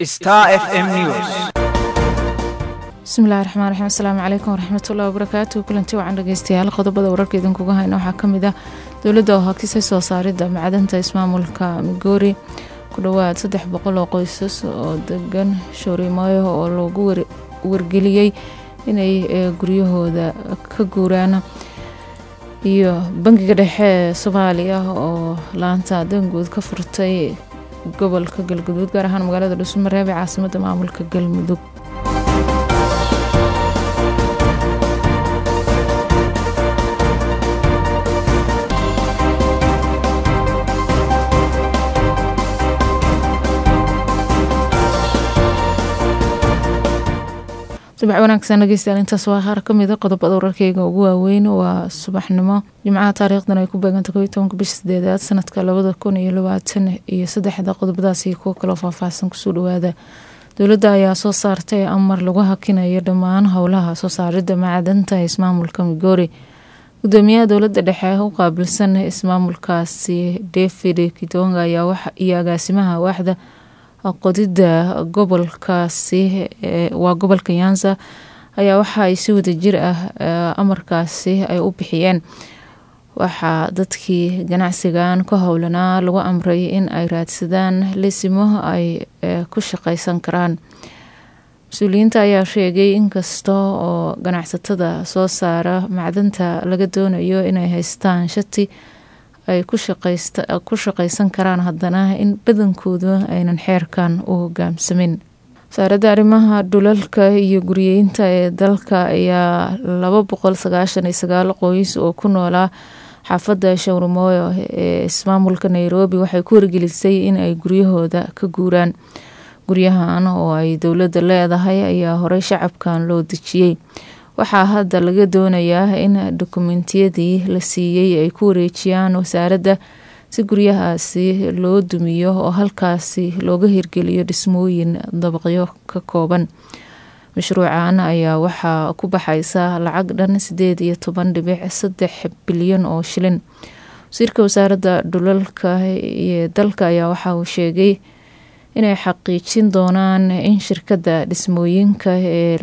Star FM News. بسم الله الرحمن الرحيم. السلام عليكم ورحمة الله وبركاته. كلنتي وعن dhageystayaal qodobada wararka idinku hayno waxa kamid ah dawladda oo hakisay soo saaridda macdanta ismaamulka Migori ku dhawaad 300 oo qoysas oo degan Shorimoyo oo loogu wargeliyay inay guryahooda ka guuraan iyo bangiga dhexe Soomaaliya oo laanta dangood ka furtay gobolka Galgaduud gaar ahaan magaalada Dhuusamareeb ee caasimadda maamulka Galmudug. subax wanaagsan dhageystayaal intaas waa qaar ka mid ah qodobada wararkayga ugu waaweyn waa subaxnimo jimcaha taariikhdan ay ku beegantahay 12 bisha 8 sanadka 2023 qodobadaasi kuwa kale faahfaahsan ku soo dhawaada. Dawladda ayaa soo saartay amar lagu hakinayo dhammaan howlaha soo saaridda macdanta ismaamulka Migori. Gudoomiyaha dawladda dhexe u qaabilsan ismaamulkaasi David Kitonga ayaa agaasimaha waaxda qodida gobolkaasi waa gobolka Nyanza ayaa waxa ay si wada jir ah amarkaasi ay u bixiyeen. Waxa dadkii ganacsigan ka howlanaa lagu amray in ay raadsadaan lisimo ay ku shaqaysan karaan. Mas'uuliyiinta ayaa sheegay in kasta oo ganacsatada soo saara macdanta laga doonayo inay haystaan shati ay ku shaqaysan karaan haddana in badankoodu aynan xeerkan u hoggaamsamin. Wasaaradda arrimaha dhulalka iyo guryeynta ee dalka ayaa 299 qoys oo ku noolaa xaafadda Shorimoyo ee ismaamulka Nairobi waxay ku wargelisay in ay guryahooda ka guuraan. Guryahan oo ay dawladda leedahay ayaa horey shacabkan loo dejiyay. Waxaa hadda laga doonayaa in dokumentiyadii la siiyay ay ku wareejiyaan wasaaradda si guryahaasi loo dumiyo oo halkaasi looga hirgeliyo dhismooyin dabaqyo ka kooban. Mashruucan ayaa waxaa ku baxaysa lacag dhan 18.3 bilyan oo shilin. Wasiirka wasaaradda dhulalka ee dalka ayaa waxa uu sheegay inay xaqiijin doonaan in shirkadda dhismooyinka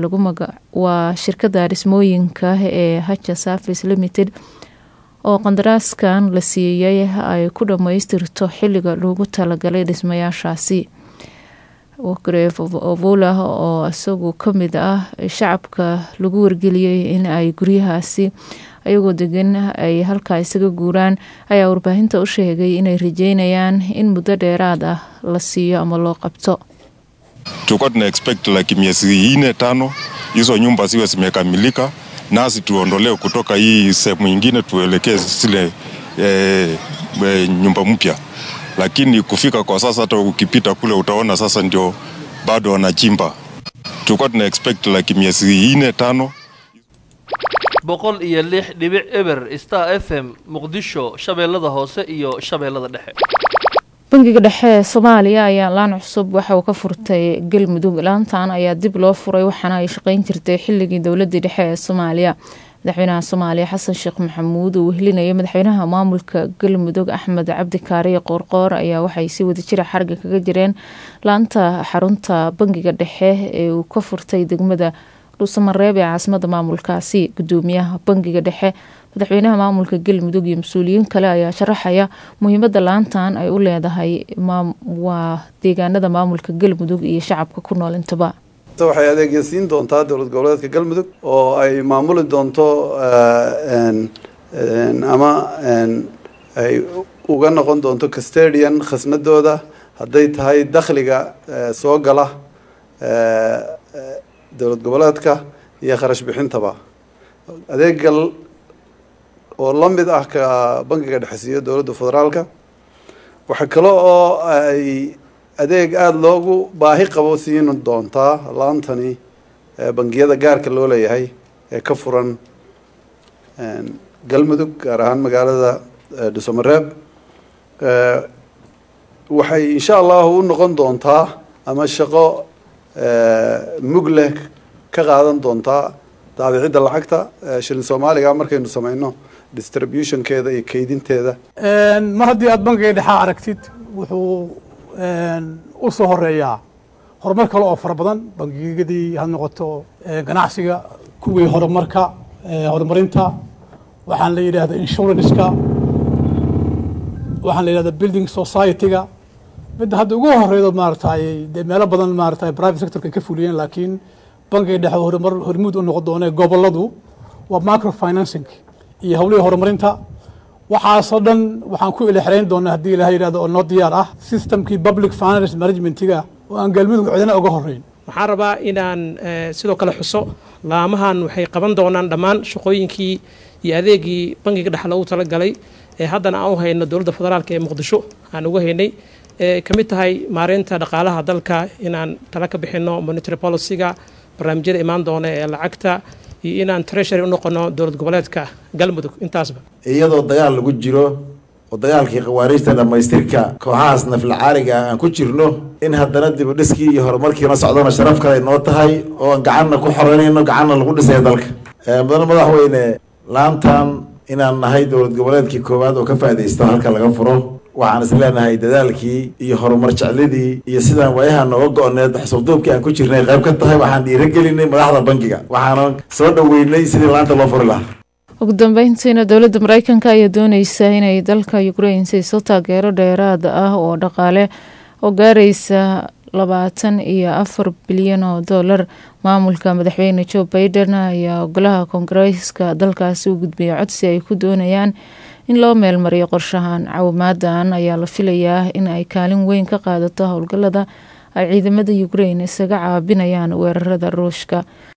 ee Hacha Service Limited oo qandaraaskan la siiyay ay ku dhamaystirto xilliga loogu talagalay dhismayaashaasi. Wakreef Ovula oo isagu ka mid ah shacabka lagu wargeliyay in ay guryahaasi ayagoo degan ay halkaa isaga guuraan ayaa warbaahinta u sheegay inay rajeynayaan in muddo dheeraad ah la siiyo ama loo qabto. Tulikuwa tuna expect like miezi 4-5 hizo nyumba ziwe zimekamilika nasi tuondolewe kutoka hii sehemu nyingine tuelekee zile nyumba mpya, lakini kufika kwa sasa hata ukipita kule utaona sasa ndio bado wanachimba. Tulikuwa tuna expect like miezi 4-5 106.0 Star FM Muqdisho Shabeellada Hoose iyo Shabeellada Dhexe. Bangiga dhexe Soomaaliya ayaa laan cusub waxa uu ka furtay Galmudug. Laantan ayaa dib loo furay waxaana ay shaqayn jirtay xilligii dawladda dhexe ee Soomaaliya. Madaxweynaha Soomaaliya Xasan Sheekh Maxamuud uu helinayay madaxweynaha maamulka Galmudug Axmed Cabdi Kaariye Qoorqoor ayaa waxay si wada jir xarga kaga jireen laanta xarunta bangiga dhexe ee uu ka furtay degmada Dhuusamareeb ee caasimadda maamulkaasi. Gudoomiyaha bangiga dhexe madaxweynaha maamulka Galmudug iyo mas'uuliyiin kale ayaa sharaxaya muhiimadda laantan ay u leedahay waa deegaanada maamulka Galmudug iyo shacabka ku nool intaba. waxay adeegaysiin doontaa dawlad goboleedka Galmudug oo ay maamuli doonto ama ay uga noqon doonto custodian khasnadooda hadday tahay dakhliga soo gala dawlad goboleedka iyo kharash bixintaba. adeegal oo la mid ah ka bangiga dhexe dawladda federaalka waxa kale oo ay adeeg aad loogu baahi qabo siin doontaa laantani bangiyada gaarka loo leeyahay ee ka furan Galmudug gaar ahaan magaalada Dhuusamareeb. waxay insha Allah u noqon doontaa ama shaqo mugleh ka qaadan doontaa taabicida lacagta shilin Soomaaliga markaynu sameeyno distributionkeeda iyo kaydinteeda. mar haddii aad bangiga dhexe aragtid wuxuu u soo horeeyaa horumar kale oo fara badan bangiyadii ha noqoto ganacsiga kuwii horumarinta waxaan la yidhaahdaa insurance-ka waxaan la yidhahdaa building society-ga midda hadda ugu horeydo maaragtay dee meelo badan maaragtay private sector-ka ay ka fuliyeen laakiin bangiga dhexe hormuud u noqon doona gobolladu waa microfinancing iyo howlihii horumarinta waxaasoo dhan waxaan ku ilixirayn doonaa haddii ilaha yidhahdo oo noo diyaar ah systemkii public finance managementiga oo aan galmudug cidina uga horeyn waxaan rabaa inaan sidoo kale xuso laamahan waxay qaban doonaan dhammaan shaqooyinkii iyo adeegii bangiga dhexe loogu talagalay ee haddana aan u hayno dowladda federaalka ee muqdisho aan uga haynay ka mid tahay maareynta dhaqaalaha dalka inaan tala ka bixino monetary policy-ga barnaamijyada imaan doona ee lacagta iyo inaan treasury u noqono dowlad goboleedka galmudug intaasba iyadoo dagaal lagu jiro oo dagaalkii khawaariijta dhammaystirka kooxahaas naflacaariga aan ku jirno in haddana dib u dhiskii iyo horumarkiina socdona sharaf kale noo tahay oo aan gacanna ku xoreynayno gacanna lagu dhisaya dalka mudane madaxweyne laantan inaan nahay dowlad goboleedkii koowaad oo ka faa'iidaysto halka laga furo waxaan is leenahay dadaalkii iyo horumar jeclidii iyo sidaan waayaha nooga go-oneed xasuuqduubkii aan ku jirnay qayb ka tahay waxaan dhiirigelinay madaxda bangiga waxaanan soo dhoweynay sidii laanta loo furi lahaa ugu dambeyntiina dowladda mareykanka ayaa dooneysa inay dalka Ukraine siiso taageero dheeraad ah oo dhaqaale oo gaaraysa 24 bilyan oo dollar. Maamulka madaxweyne Joe Biden ayaa golaha Koongareeska dalkaasi u gudbiyay codsi ay ku doonayaan in loo meelmariyo qorshahan. Caawimadan ayaa la filayaa in ay kaalin weyn ka qaadato howlgallada ay ciidamada Ukraine isaga caabinayaan weerarada Ruushka.